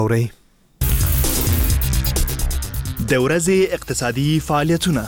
اورئ د ورځې اقتصادي فعالیتونه.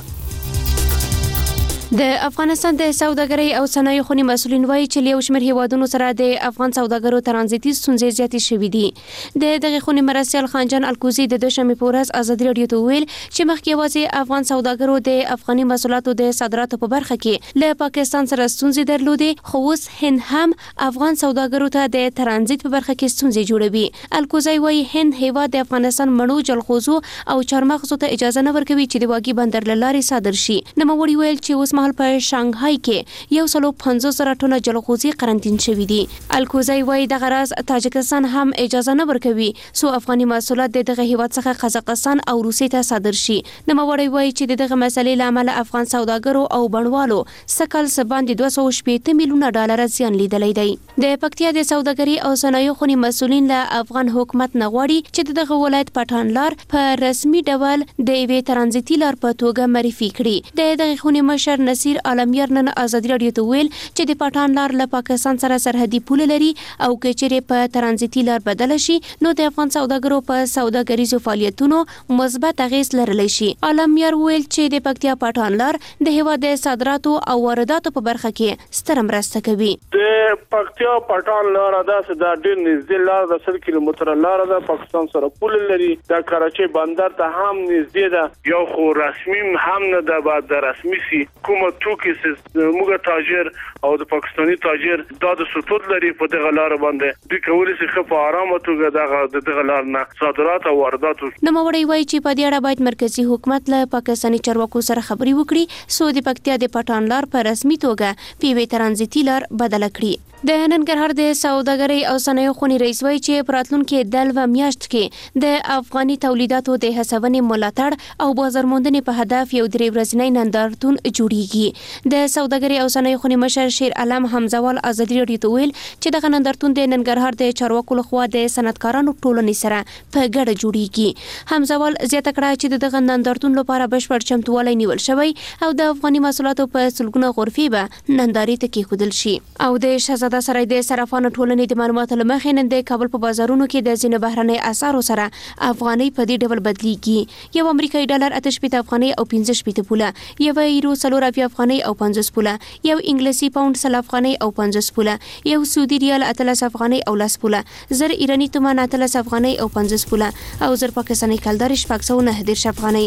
د افغانستان د سوداګرۍ او صنایعو خونې مسؤلین وایي چې یو شمېر هیوادونو سره د افغان سوداګرو ترانزیتي ستونزې زیاتې شوې دي. د دغې خونې مرستیال خانجان الکوزي د دوشنبې په ورځ ازادي راډیو ته وویل چې مخکې یوازې افغان سوداګرو د افغاني محصولاتو د صادراتو په برخه کې له پاکستان سره ستونزې درلودې، خو اوس هند هم افغان سوداګرو ته د ترانزیت په برخه کې ستونزې جوړوي. الکوزي وایي هند هیواد د افغانستان مڼو، جلغوزو او چارمغزو ته اجازه نه ورکوي چې د واګي بندر له لارې صادر شي. نوموړي ویل چې اوس په شانګهای کې 150,000 ټنه جلغوزي قرنطین شوي دي. الکوزي وایي دغه راز تاجکستان هم اجازه نه ورکوي سو افغاني محصولات د دغه هیواد څخه قزاقستان او روسیې ته صادر شي. نوموړي وایي چې دغه مسلې له امله افغان سوداګرو او بڼوالو سکل سباندې 280 میلیونه ډالر زیان لیدلی دی. د پکتیا د سوداګرۍ او صنایعو خونې مسؤلین له افغان حکومت نه غواړي چې دغه ولایت پټان لار په رسمي ډول د یوې ترانزیتي لار په توګه معرفي کړي. دغه خونې مشر نصیر عالمیر نن ازادي راډیو ته ویل چې د پټان لار له پاکستان سره سرحدي پوله لري او کچېرې په ترانزیتي لار بدل شي نو د افغان سوداګرو په سوداګریزو فعالیتونو مثبت اغیز لرلی شي. عالمیر ویل چې د پکتیا پټان لار د هیواد د صادراتو او وارداتو په برخه کې ستر مرسته کوي. د پکتیا پټان لار د ډېر نږدې لار د 100 کیلومتره لار د پاکستان سره پوله لري. د کراچۍ بندر ته هم نږدې ده، یو خو رسمي هم نه ده، بعد د رسمي سي کومه کې موږ تاجر او د پاکستاني تاجر د سطوت لري په دغه لار باندې د کولې څخه په آرامه توګه دغه لار نه صادرات او واردات. نوموړي وایي چې په دې اړه باید مرکزی حکومت له پاکستاني چارواکو سره خبرې وکړي سو د پکتیا د پټان لار په رسمي توګه په یوې ترانزیتي لار بدل کړي. د ننګرهار د سوداګرۍ او صنایعو خونې رئیس وایي چې په راتلونکي دلوه میاشت کې د افغاني تولیداتو د هڅونې ملاتړ او بازار موندنې په هدف یو 3 ورځنی نندارتون جوړیږي. د سوداګرۍ او صنایعو خونې مشر شیر علم حمزوال ازادي راډیو ته ویل چې دغه نندارتون د ننګرهار د چارواکو لخوا د صنعتکارانو ټولنې سره په ګډه جوړیږي. حمزوال زیاته کړه چې دغه نندارتون لپاره بشپړ چمتووالی نیول شوی او د افغاني محصولاتو په سلګونه غرفې به نندارې ته کېښودل شي. او د شهزاده سره د صرافانو ټولنې د معلوماتو له مخې نن د کابل په بازارونو کې د ځینو بهرنۍ اسعارو سره افغانۍ په دې ډول بدلیږي. یو امریکایي ډالر 8 افغانۍ او 15 پوله، یو یورو 4 افغانۍ او 50 پوله، یو انګلیسي پاوند 100 افغانۍ او 50 پوله، یو سعودي ریال 13 افغانۍ او 10 پوله، زر ایرانی تومان 13 افغانۍ او 50 پوله او زر پاکستاني کلدار 619 افغانۍ.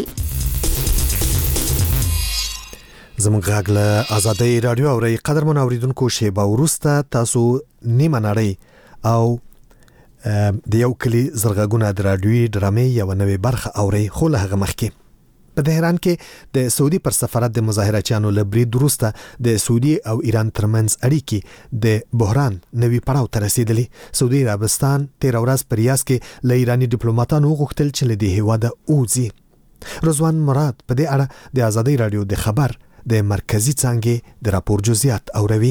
زموږ غږ له ازادي رادیو اوري. قدرمن اوریدونکو، شیبه وروسته تاسو نیمه نړۍ او د یو کلی زرغونه د رادیوي ډرامې یو نوې برخه اوري. خو له هغه مخکې په تهران کې د سعودي پر سفارت د مظاهرچیانو له برید وروسته د سعودي او ایران ترمنځ اړیکې د بحران نوي پړاو ته رسیدلي. سعودي عربستان 13 ورځ په ریاض کې له ایرانی ډیپلوماټانو غوښتل چې له دې هیواده ووځي. رضوان مراد په دې اړه د ازادي رادیو د خبر د مرکزی څانګې د راپور جزئیات اوروي.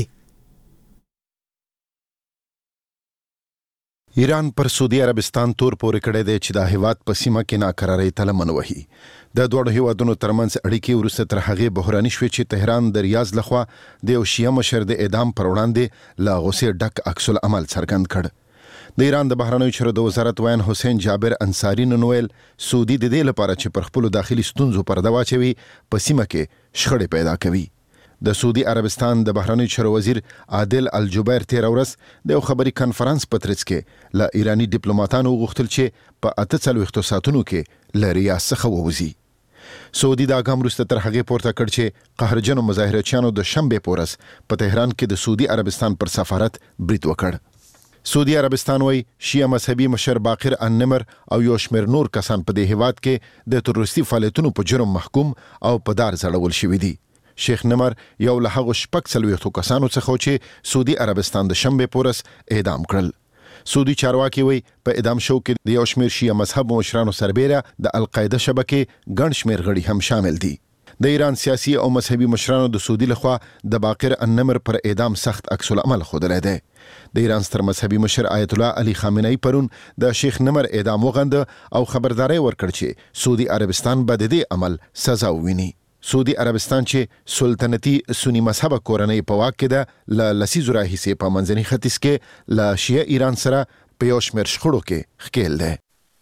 ایران پر سعودي عربستان تور پورې کړی دی چې د هیواد په سیمه کې ناکرارۍ ته لمن وهي. د دوه هیوادونو ترمنځ اړیکې وروسته تر هغې بحراني شوې چې تهران د ریاض لخوا د یو شیعه مشر د اعدام پر وړاندې له غوسې ډک عکس العمل څرګند کړ. د ایران د بهرنیو چارو د وزارت ویان حسین جابر انصاری نن ویل سعودي د دې لپاره چې پر خپلو داخلي ستونزو پرده واچوي په سیمه کې شخړې پیدا کوي. د سعودي عربستان د بهرنیو چارو وزیر عادل الجبیر 13 ورځ د یو خبري کانفرنس په ترڅ کې له ایرانی ډیپلوماټانو غوښتل چې په 48 ساعتونو کې له ریاض څخه ووځي. سعودي دا ګام وروسته تر هغې پورته کړ چې قهرجنو مظاهرچیانو د شنبې په ورځ په تهران کې د سعودي عربستان پر سفارت برید وکړ. سعودي عربستان وای شیعه مذهبي مشر باقر النمر او یو شمېر نور کسان په دې هیواد کې د تروریستي فعالیتونو په جرم محکوم او په دار ځړول شوي دي. شیخ نمر یو له هغو 46 کسانو څخه چې سعودي عربستان د شنبې په ورځ اعدام کړل. سعودي چارواکي وای په اعدام شو کې د یو شمېر شیعه مذهب مشرانو سربېره د القاعده شبکې ګڼ شمېر غړي هم شامل دي. د ایران سیاسي او مذهبي مشرانو د سعودي لخوا د باقر النمر پر اعدام سخت عکس العمل ښودلی دی. د ایران ستر مذهبي مشر آیت الله علي خامنه‌ای پرون د شیخ نمر اعدام وغنده او خبرداري ورکړ چې سعودي عربستان به د دې عمل سزا وویني. سعودي عربستان چې سلطنتي سنی مذهب کورنۍ په واک کې ده له لسیزو راهیسې په منځني ختیځ کې له شیعه ایران سره په یو شمېر شخړو کې ښکېل دی.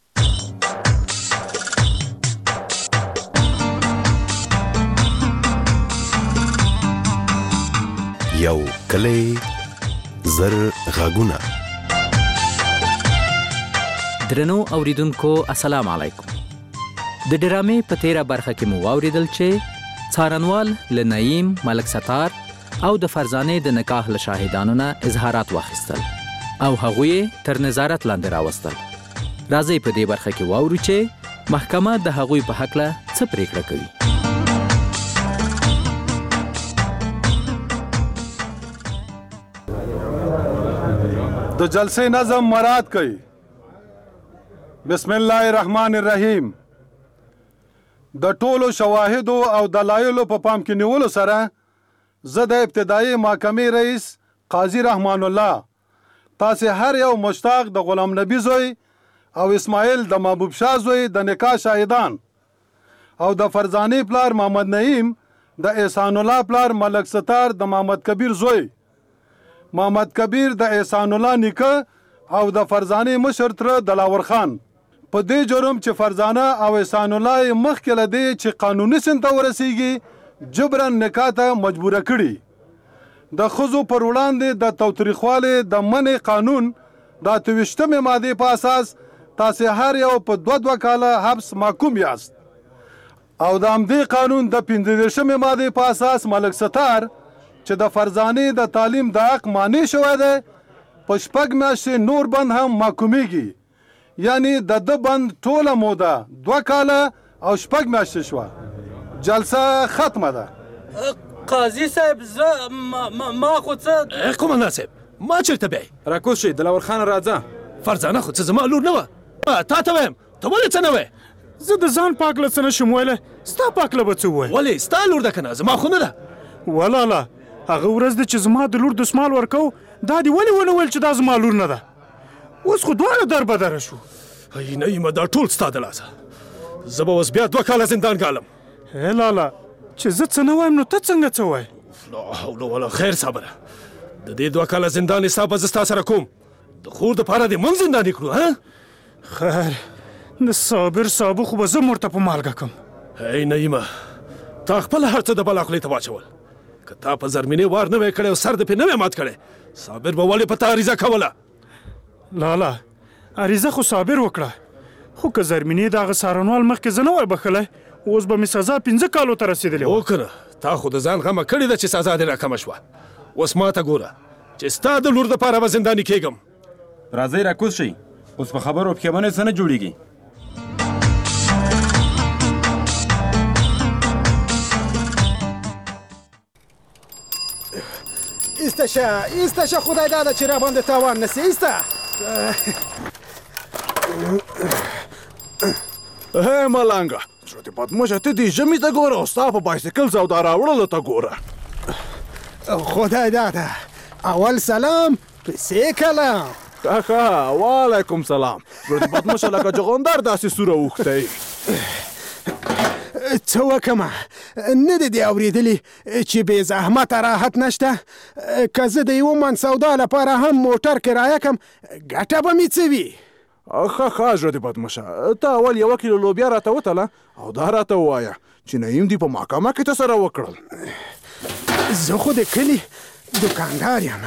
یو کلی زر غږونه. درنو اوریدونکو السلام علیکم. د ډرامې په تیره برخه کې مو واوریدل چې څارنوال له نعیم، ملک ستار او د فرزانې د نکاح له شاهدانو نه اظهارات واخیستل او هغوی تر نظارت لاندې راوستل. راځئ په دې برخه کې واورو چې محکمه د هغوی په هکله څه پریکړه کوي. د جلسې نظم مراعات کوي. بسم الله الرحمن الرحیم. د ټولو شواهدو او دلایلو په پام کې نیولو سره زه د ابتدایي محکمې رئیس قاضي رحمان الله تاسې هر یو مشتاق د غلام نبی زوی او اسماعیل د محبوب شاه زوی د نکاح شاهدان او د فرزانې پلار محمد نعیم د احسان الله پلار ملک ستار د محمد کبیر زوی، محمد کبیر د احسان الله نیکه او د فرزانې مشر تره دلاور خان په دې جرم چې فرزانه او احسان الله مخکې له دې چې قانوني سن ته ورسیږي جبرن نکاح ته مجبوره کړي. د ښځو پر وړاندې د تاوتریخوالي د منع قانون د 28مې مادې په اساس تاسې هر یو په 2 کاله حبس محکوم یاست او د همدې قانون د 15مې مادې په اساس ملک ستار چې د فرزانې د تعلیم د حق مانع شوی دی په 6 میاشتې نور بند هم محکومیږي. یعنی د بند ټوله موده 2 کاله او 6 میاشتې شوه. جلسه ختمه ده. قاضي صاحب زه ما خو څه قومندان صاحب ما چیرته بیایي؟ راکوز شئ دلاور خان راځه. فرزانه خو څه زما لور نه وه. تا ته وایم ته ولې څه نه وایې؟ زه د ځان پاکله څه نشم ویلی، ستا پاکله به څه ووایم؟ ولې ستا لور ده که نه زما خو نه ده. ولاله هغه ورځ ده چې زما د لور دسمال ورکو دا دې ولې ونه ویل چې دا زما لور نه ده؟ اوس خو دواړه دربدره شو. ای نعیمه دا ټول ستا د لاسه. زه به اوس بیا 2 کاله زندان ګالم. هی لاله چې زه څه نه وایم نو ته څنګه څه وایې؟ لا حول ولا خیر صابره. د دې 2 کاله زندان حساب به زه ستا سره کوم. د خور دپاره دې من زنداني کړو ها؟ خیر د صابر صابو خو به زه مرته په مالګه کم. ای نعیمه تا خپل هر څه د بلا خولې ته واچول. که تا په زرمینې وار نه وی کړی او سر د پې نه وی مات کړی صابر به ولې په تا عریضه کوله؟ لاله عریضه خو صابر وکړه خو که زرمینې د هغه څارنوال مخکې زه نه وای بخلی اوس به مې سزا 5 کالو ته رسېدلې وه. کنه تا خو د ځان غمه کړې ده چې سزا دې راکمه شوه. اوس ما ته ګوره چې ستا د لور دپاره به زنداني کېږم. راځئ راکوز شئ. اوس په خبرو پښیمانۍ څه نه جوړېږي. ایسته شه خدای داده چې را باندې تاوان نسی. ایسته هی ملنګه زړه دې بدمشه ته دې ژمي ته ګوره او ستا په بایسکل سودا راوړلو ته ګوره. خدای داده اول سلام پسې کلام. کاکا وعلیکم سلام. زړه دې بدمشه لکه جغندر داسې سوره اوښتی. څه وکمه نه دې اورېدلي چې بې زحمته راحت نشته. که زه د 1 من سودا لپاره هم موټر کرایه کم ګټه به مې څه وي؟ ښه زړه دې بدمشه ته اول 1 کیلو لوبیا راته وتله او دا راته ووایه چې نعیم دې په محکمه کې ته سره وکړل. زه خو د کلي دوکاندار یم،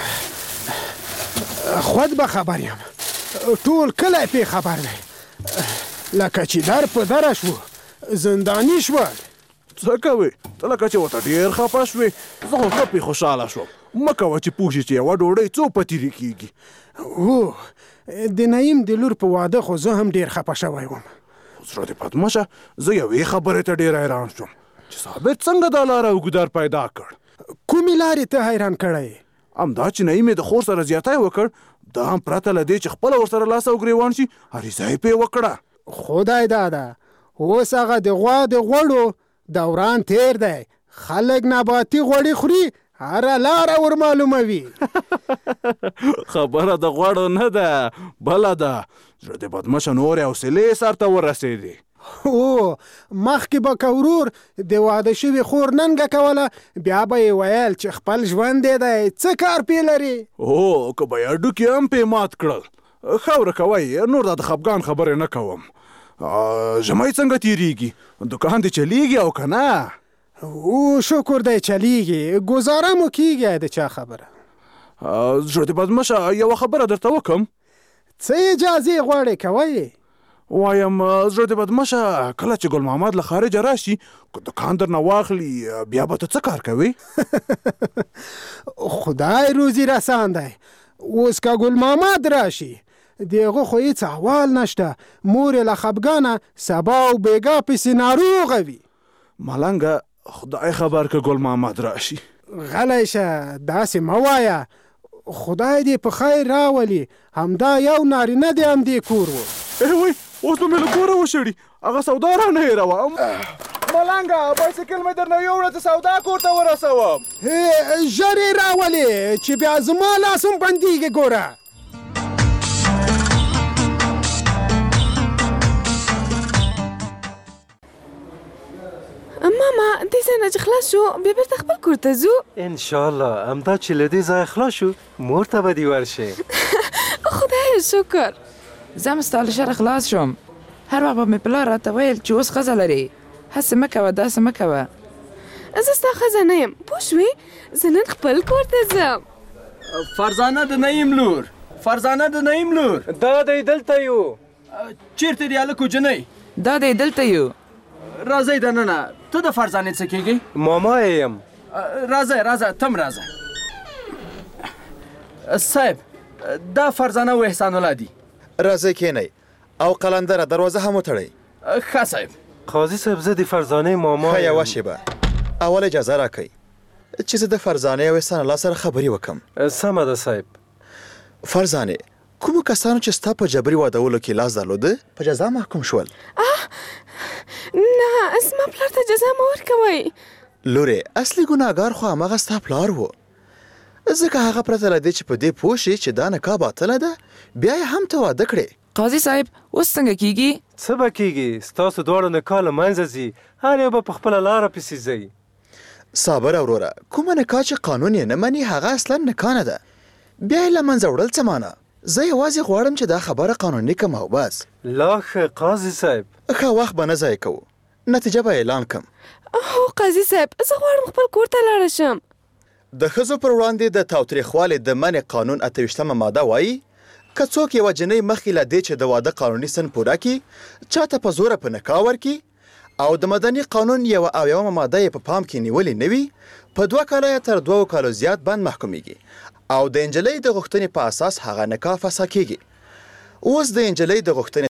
خود به خبر یم، ټول کلی پې خبر دی. لکه چې در په دره شو زندانی شول. څه کوې ته لکه چې ورته ډېر خفه شوې. زه خو ښه پې خوشحاله شوم. مه کوه چې پوه شي چې یوه ډوډۍ څو په تیرې کېږي. هو د نعیم د لور په واده خو زه هم ډېر خفه شوی وم. زړه دې بدمشه زه یوې خبرې ته ډېر حیران شوم چې صابر څنګه دا لاره اوږدار پیدا کړ. کومې لارې ته حیران کړی؟ همدا چې نعیم یې د خور سره زیاتی وکړ دا هم پرته له دې چې خپله ورسره لاس او ګرېوان شي عریضه یې پې وکړه. خدای داده اوس هغه د غوا د غوړو دوران تیر دی. خلک نباتي غوړي خوري هره لاره ور معلوموي. خبره د غوړو نه ده بله ده. زړه دې بدمشه نورې حوصلې سر ته ورسېدې. او مخکې به که ورور د واده شوي خور ننګه کوله بیا به یې ویل چې خپل ژوند دی څه کار پې لري. او که به یې هډوکي هم پې مات کړل. ښه ورکوئ نور دا د خفګان خبرې نه کوم. ژمی څنګه تېرېږي؟ دوکان دې چلیږي او که نه؟ او شکر دی چلیږي ګزاره مو کیږي د چا خبره. زړه دې بدمشه یوه خبره درته وکم. څه اجازې غواړې کوی؟ وایم زړه دې بدمشه کله چې ګل محمد له خارجه راشي که دکان درنه واخلي بیا به ته څه کار کوې؟ خدای روزي رسان دی. اوس که ګل محمد راشي د هغه خو هېڅ احوال نشته. مور یې له خفګانه سبا او بېګا پسې ناروغه وي. ملنګه خدای خبر که ګل محمد راشي. غلی شه داسې مه وایه. خدای دې په خیر راولي. همدا یو نارینه دی همدې کور و. وای اوس به مې له کوره وشړي. هغه سودا رانه هېروه. ملنګه بایسکل مې درنه یوړه ته سودا کور ته ورسوم. ژر یې راولې چې بیا زما لاس هم بندېږي. ګوره ماما دې ځای نه چې خلاص شو بیا بېرته خپل کور ته ځو. انشاءالله همدا چې له دې ځایه خلاص شو مور ته به دې ورشې. خدایه شکر. زه هم ستا له شره خلاص شوم. هر وخت به مې پلار راته ویل چې اوس ښځه لرې هسې مه کوه داسې مه کوه. زه ستا ښځه نه یم پوه شوې. زه نن خپل کور ته ځم. فرزانه د نعیم لور فرزانه د نعیم لور دا دی دلته یو. چیرته دی هلکو جنۍ؟ دا دی دلته یو. راځئ دننه. ته د فرزانې څه کېږې؟ ماما یې یم. راځه تم راځه. صاحب دا فرزانه و احسان الله دي. راځئ کېنئ او قلندره دروازه هم وتړئ. ښه صاحب. قاضي صاحب زه د فرزانې ماما ښه یوه شېبه اول اجازه راکئ چې زه د فرزانې او احسان الله سره خبرې وکم. سمه ده صاحب. فرزانې کومو کسانو چې ستا په جبري وادولو کې لاس درلوده په جزا محکوم شول؟ نه زما پلار ته جزا مه ورکوئ. لورې اصلي ګناهګار خو هماغه ستا پلار و. ځکه هغه پرته له دې چې په دې پوه شي چې دا نکاح باطله ده بیا یې هم ته واده کړې. قاضي صاحب اوس څنګه کیږي؟ څه به کیږي ستاسو دواړو نکاح له منځه ځي. هر یو به په خپله لاره پسې ځئ. صابره وروره کومه نکاح چې قانون یې نه مني هغه اصلا نکاح نه ده. بیا یې له منځه وړل څه معنی؟ زه یوازې غواړم چې دا خبره قانوني کړم او بس. لا ښه قاضي صاحب. ښه وخت به نه ضایع کوو. نتیجه به اعلان کړم. هو قاضي صاحب زه غواړم خپل کور ته لاړه شم. د ښځو پر وړاندې د تاوتریخوالي د منع قانون 28مه ماده وایي که څوک یوه جنۍ مخکې له دې چې د واده قانوني سن پوره کړي چاته په زوره په نکاح ورکړي او د مدني قانون 1 ماده یې په پام کې نیولې نه وي په 2 کاله یا تر 2 کالو زیات بند محکومیږي او د نجلۍ د غوښتنې په اساس هغه نکاح فسخ کیږي. اوس د نجلۍ د غوښتنې